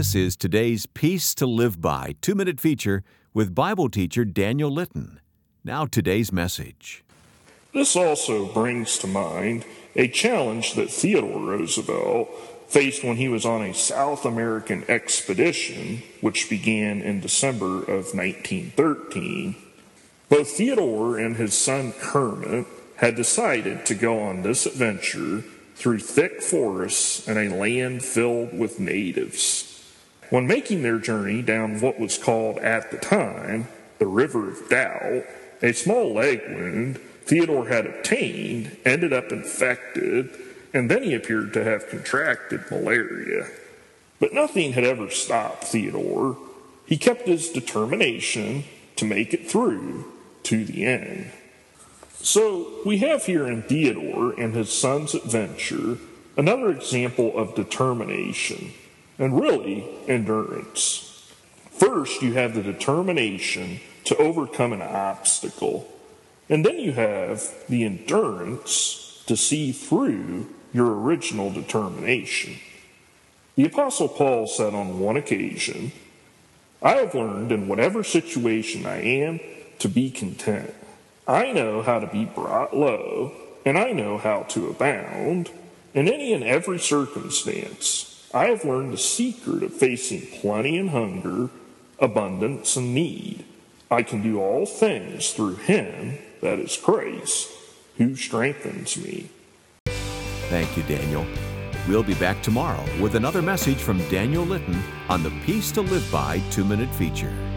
This is today's Peace to Live By 2-minute feature with Bible teacher Daniel Litton. Now today's message. This also brings to mind a challenge that Theodore Roosevelt faced when he was on a South American expedition, which began in December of 1913. Both Theodore and his son Kermit had decided to go on this adventure through thick forests and a land filled with natives. When making their journey down what was called at the time the River of Doubt, a small leg wound Theodore had obtained ended up infected, and then he appeared to have contracted malaria. But nothing had ever stopped Theodore. He kept his determination to make it through to the end. So we have here in Theodore and his son's adventure another example of determination, and really endurance. First, you have the determination to overcome an obstacle, and then you have the endurance to see through your original determination. The Apostle Paul said on one occasion, "I have learned in whatever situation I am to be content. I know how to be brought low, and I know how to abound. In any and every circumstance, I have learned the secret of facing plenty and hunger, abundance and need. I can do all things through him, that is Christ, who strengthens me." Thank you, Daniel. We'll be back tomorrow with another message from Daniel Litton on the Peace to Live By 2-minute feature.